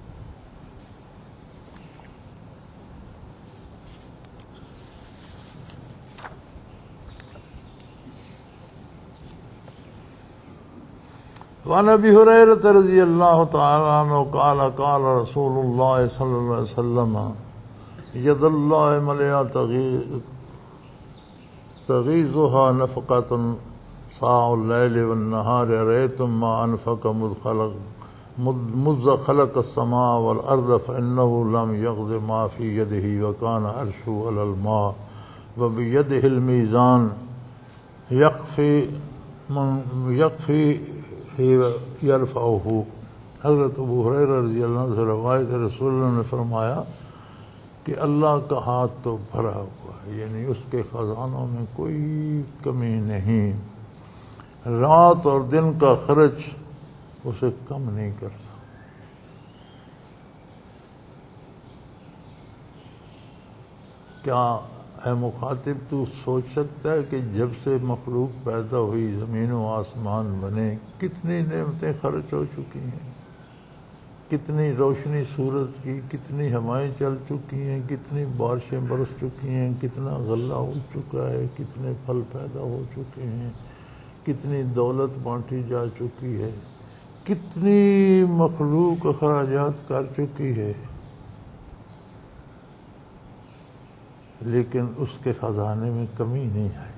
وعن ابی ہریرہ رضی اللہ تعالی عنہ قال قال رسول اللہ صلی اللہ علیہ وسلم ید اللہ ملیا تغیظها نفقة ساع اللیل والنہار ریتم ما انفق مذ خلق السماء والارض فانه لم یغض ما فی یده وکان عرشه علی الماء وبیده المیزان یخفی یرفعہ۔ حضرت ابو ہریرہ رضی اللہ عنہ سے روایت ہے، رسول اللہ نے فرمایا کہ اللہ کا ہاتھ تو بھرا ہوا ہے، یعنی اس کے خزانوں میں کوئی کمی نہیں، رات اور دن کا خرچ اسے کم نہیں کرتا۔ کیا اے مخاطب تو سوچ سکتا ہے کہ جب سے مخلوق پیدا ہوئی، زمین و آسمان بنے، کتنی نعمتیں خرچ ہو چکی ہیں، کتنی روشنی سورج کی، کتنی ہوائیں چل چکی ہیں، کتنی بارشیں برس چکی ہیں، کتنا غلہ ہو چکا ہے، کتنے پھل پیدا ہو چکے ہیں، کتنی دولت بانٹی جا چکی ہے، کتنی مخلوق اخراجات کر چکی ہے، لیکن اس کے خزانے میں کمی نہیں آئی۔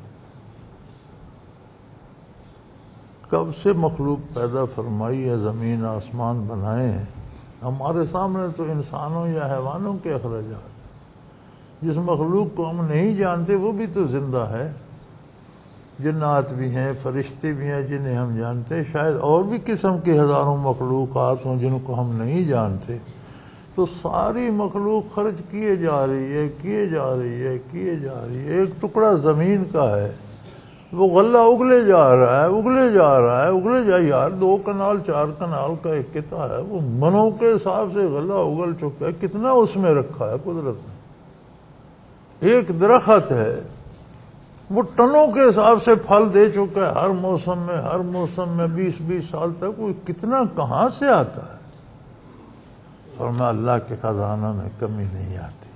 کب سے مخلوق پیدا فرمائی ہے، زمین آسمان بنائے ہیں، ہمارے سامنے تو انسانوں یا حیوانوں کے اخراجات، جس مخلوق کو ہم نہیں جانتے وہ بھی تو زندہ ہے، جنات بھی ہیں، فرشتے بھی ہیں جنہیں ہم جانتے ہیں، شاید اور بھی قسم کے ہزاروں مخلوقات ہوں جن کو ہم نہیں جانتے، تو ساری مخلوق خرچ کیے جا رہی ہے، کیے جا رہی ہے، کیے جا رہی ہے۔ ایک ٹکڑا زمین کا ہے، وہ غلہ اگلے جا رہا ہے، اگلے جا رہا ہے، اگلے جا، یار 2 کنال 4 کنال کا ایک قطعہ ہے، وہ منوں کے حساب سے غلہ اگل چکا ہے، کتنا اس میں رکھا ہے قدرت نے۔ ایک درخت ہے، وہ ٹنوں کے حساب سے پھل دے چکا ہے، ہر موسم میں 20 سال تک، وہ کتنا کہاں سے آتا ہے؟ فرمایا اللہ کے خزانوں میں کمی نہیں آتی۔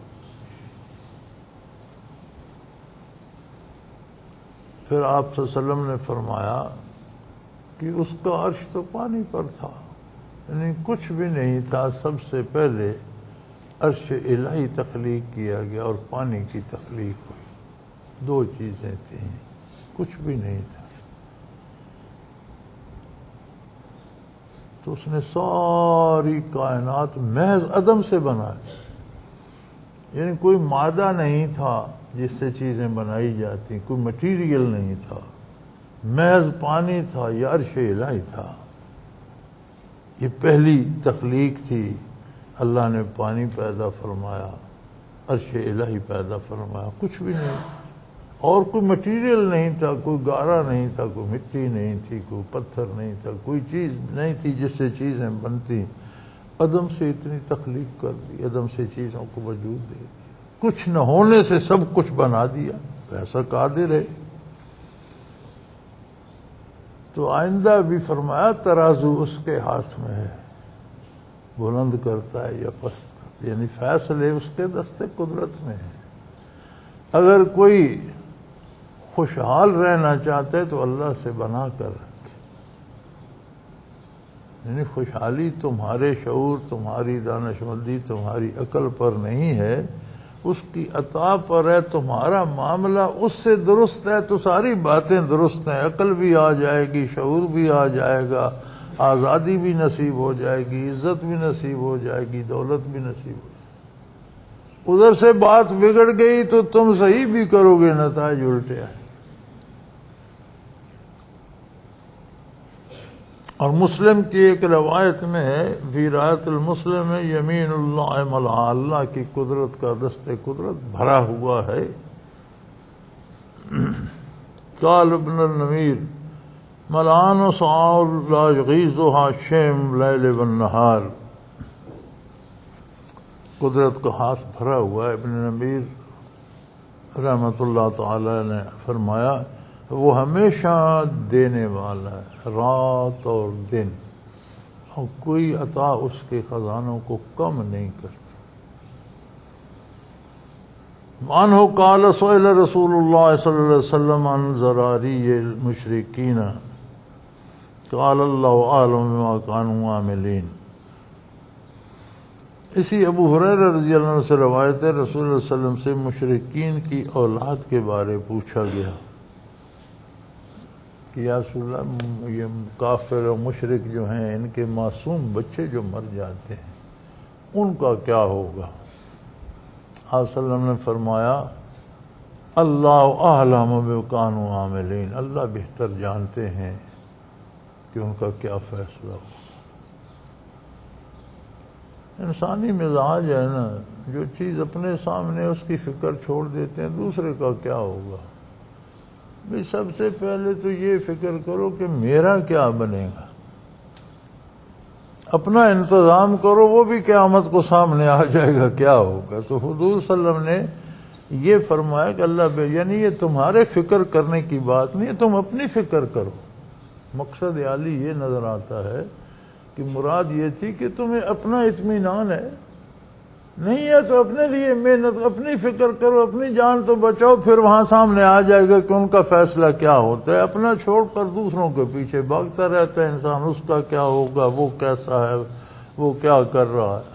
پھر آپ صلی اللہ علیہ وسلم نے فرمایا کہ اس کا عرش تو پانی پر تھا، یعنی کچھ بھی نہیں تھا، سب سے پہلے عرش الہی تخلیق کیا گیا اور پانی کی تخلیق ہوئی، 2 چیزیں تھیں، کچھ بھی نہیں تھا۔ تو اس نے ساری کائنات محض عدم سے بنائی، یعنی کوئی مادہ نہیں تھا جس سے چیزیں بنائی جاتی، کوئی مٹیریل نہیں تھا، محض پانی تھا، یہ عرش الہی تھا، یہ پہلی تخلیق تھی۔ اللہ نے پانی پیدا فرمایا، عرش الہی پیدا فرمایا، کچھ بھی نہیں تھا، اور کوئی مٹیریل نہیں تھا، کوئی گارا نہیں تھا، کوئی مٹی نہیں تھی، کوئی پتھر نہیں تھا، کوئی چیز نہیں تھی جس سے چیزیں بنتی، عدم سے اتنی تخلیق کر دی، عدم سے چیزوں کو وجود دے دیا، کچھ نہ ہونے سے سب کچھ بنا دیا، ایسا قادر ہے۔ تو آئندہ بھی فرمایا ترازو اس کے ہاتھ میں ہے، بلند کرتا ہے یا پست کرتا ہے، یعنی فیصلے اس کے دست قدرت میں ہیں۔ اگر کوئی خوشحال رہنا چاہتے تو اللہ سے بنا کر رکھے، یعنی خوشحالی تمہارے شعور، تمہاری دانشمندی، تمہاری عقل پر نہیں ہے، اس کی عطا پر ہے۔ تمہارا معاملہ اس سے درست ہے تو ساری باتیں درست ہیں، عقل بھی آ جائے گی، شعور بھی آ جائے گا، آزادی بھی نصیب ہو جائے گی، عزت بھی نصیب ہو جائے گی، دولت بھی نصیب ہو جائے گی۔ ادھر سے بات بگڑ گئی تو تم صحیح بھی کرو گے، نتائج الٹے آئے۔ اور مسلم کی ایک روایت میں ہے فی رایت المسلم ہے یمین اللہ ملعا، اللہ کی قدرت کا دست قدرت بھرا ہوا ہے۔ قال ابن النمیر ملعان صاع لا یغیظها شیم لیل والنہار، قدرت کا ہاتھ بھرا ہوا ہے۔ ابن نمیر رحمۃ اللہ تعالی نے فرمایا وہ ہمیشہ دینے والا ہے، رات اور دن، اور کوئی عطا اس کے خزانوں کو کم نہیں کرتی۔ عنہ قال سئل رسول اللہ صلی اللہ علیہ وسلم عن ذراری المشرکین قال اللہ اعلم بما كانوا عاملین۔ اسی ابو ہریرہ رضی اللہ عنہ سے روایت ہے، رسول اللہ صلی اللہ علیہ وسلم سے مشرکین کی اولاد کے بارے پوچھا گیا کہ یا رسول اللہ یہ کافر و مشرک جو ہیں ان کے معصوم بچے جو مر جاتے ہیں ان کا کیا ہوگا؟ آپ صلی اللہ علیہ وسلم نے فرمایا اللہ اعلم بما كانوا عاملین، اللہ بہتر جانتے ہیں کہ ان کا کیا فیصلہ ہو۔ انسانی مزاج ہے نا، جو چیز اپنے سامنے اس کی فکر چھوڑ دیتے ہیں دوسرے کا کیا ہوگا۔ بھی سب سے پہلے تو یہ فکر کرو کہ میرا کیا بنے گا، اپنا انتظام کرو، وہ بھی قیامت کو سامنے آ جائے گا کیا ہوگا۔ تو حضور صلی اللہ علیہ وسلم نے یہ فرمایا کہ اللہ یعنی یہ تمہارے فکر کرنے کی بات نہیں ہے، تم اپنی فکر کرو۔ مقصد عالی یہ نظر آتا ہے کہ مراد یہ تھی کہ تمہیں اپنا اطمینان ہے، نہیں ہے تو اپنے لیے محنت، اپنی فکر کرو، اپنی جان تو بچاؤ، پھر وہاں سامنے آ جائے گا کہ ان کا فیصلہ کیا ہوتا ہے۔ اپنا چھوڑ کر دوسروں کے پیچھے بھاگتا رہتا ہے انسان، اس کا کیا ہوگا، وہ کیسا ہے، وہ کیا کر رہا ہے۔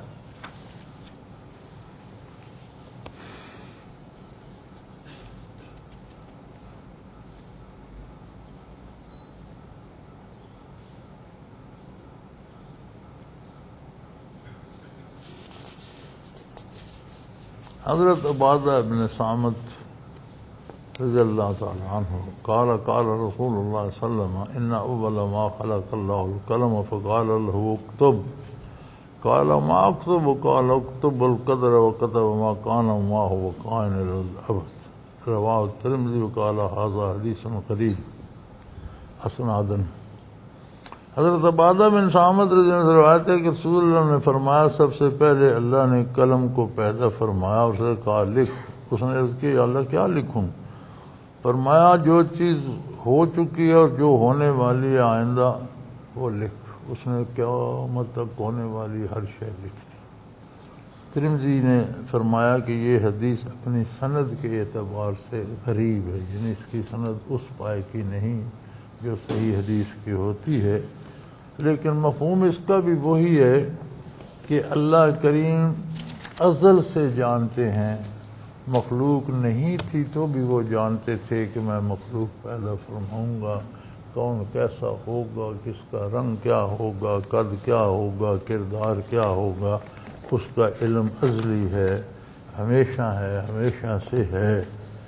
حضرت عبادہ بن صامت رضی اللہ تعالی عنہ قال قال رسول اللہ صلی اللہ علیہ وسلم ان اول ما خلق اللہ القلم فقال له اكتب قال ما اكتب قال اكتب القدر وكتب ما كان وما هو كائن الى الابد رواه الترمذی وقال هذا حدیث غریب اسنادا۔ حضرت عبادہ بن صامت رضی اللہ عنہ روایت ہے کہ رسول اللہ نے فرمایا سب سے پہلے اللہ نے قلم کو پیدا فرمایا، اسے کہا لکھ۔ اس نے عرض کی اللہ کیا لکھوں؟ فرمایا جو چیز ہو چکی ہے اور جو ہونے والی ہے آئندہ وہ لکھ۔ اس نے قیامت تک ہونے والی ہر شے لکھ دی۔ ترمذی نے فرمایا کہ یہ حدیث اپنی سند کے اعتبار سے غریب ہے، یعنی اس کی سند اس پائے کی نہیں جو صحیح حدیث کی ہوتی ہے، لیکن مفہوم اس کا بھی وہی ہے کہ اللہ کریم ازل سے جانتے ہیں، مخلوق نہیں تھی تو بھی وہ جانتے تھے کہ میں مخلوق پیدا فرماؤں گا، کون کیسا ہوگا، کس کا رنگ کیا ہوگا، قد کیا ہوگا، کردار کیا ہوگا، اس کا علم ازلی ہے، ہمیشہ ہے، ہمیشہ سے ہے۔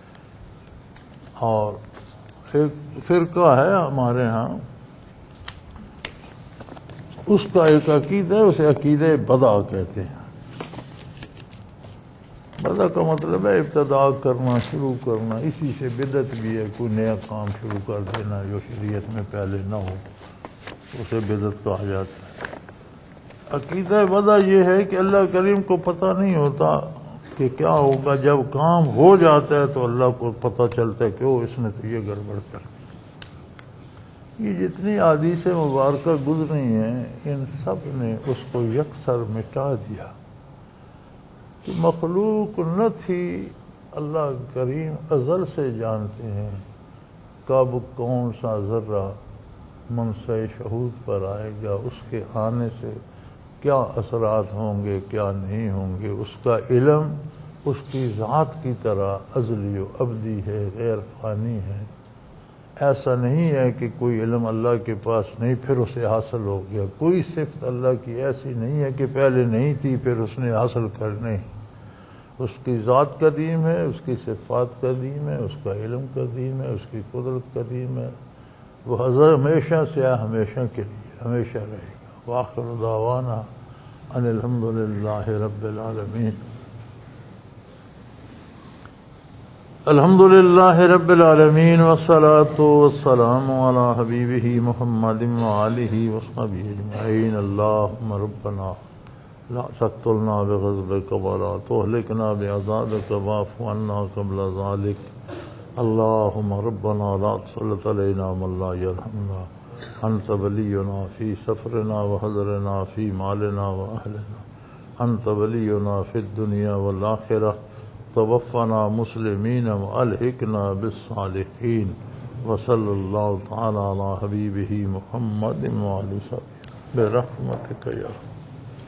اور ایک فرقہ ہے ہمارے ہاں، اس کا ایک عقیدہ ہے، اسے عقیدہ بدع کہتے ہیں۔ بدع کا مطلب ہے ابتداء کرنا، شروع کرنا، اسی سے بدعت بھی ہے، کوئی نیا کام شروع کر دینا جو شریعت میں پہلے نہ ہو، اسے بدعت کہا جاتا ہے۔ عقیدہ بدع یہ ہے کہ اللہ کریم کو پتہ نہیں ہوتا کہ کیا ہوگا، جب کام ہو جاتا ہے تو اللہ کو پتہ چلتا ہے کہ وہ اس نے تو یہ گڑبڑ کر دی۔ یہ جتنی احادیث مبارکہ گزری ہیں ان سب نے اس کو یکسر مٹا دیا کہ مخلوق نہ تھی، اللہ کریم ازل سے جانتے ہیں کب کون سا ذرہ منصع شہود پر آئے گا، اس کے آنے سے کیا اثرات ہوں گے، کیا نہیں ہوں گے۔ اس کا علم اس کی ذات کی طرح ازلی و ابدی ہے، غیر فانی ہے۔ ایسا نہیں ہے کہ کوئی علم اللہ کے پاس نہیں پھر اسے حاصل ہو گیا، کوئی صفت اللہ کی ایسی نہیں ہے کہ پہلے نہیں تھی پھر اس نے حاصل کر نہیں۔ اس کی ذات قدیم ہے، اس کی صفات قدیم ہے، اس کا علم قدیم ہے، اس کی قدرت قدیم ہے، وہ ہمیشہ سے ہے، ہمیشہ کے لیے۔ ہمیشہ رہے گا. وآخر دعوانا ان الحمد للہ رب العالمین. الحمد للہ رب العالمین والصلاة والسلام علی حبیبہ محمد وآلہ وصحبہ اجمعین. اللہم ربنا لا تقتلنا بغضبک ولا تہلکنا بعذابک واعف عنا قبل ذلک. اللہم ربنا لا تسلط علینا من لا یرحمنا انت ولینا فی سفرنا وحضرنا فی مالنا واہلنا انت ولینا فی الدنیا والآخرہ. توفنا مسلمین والحقنا بالصالحین. وصلی اللہ تعالی علی حبیبہ محمد وآلہ وصحبہ برحمتک یا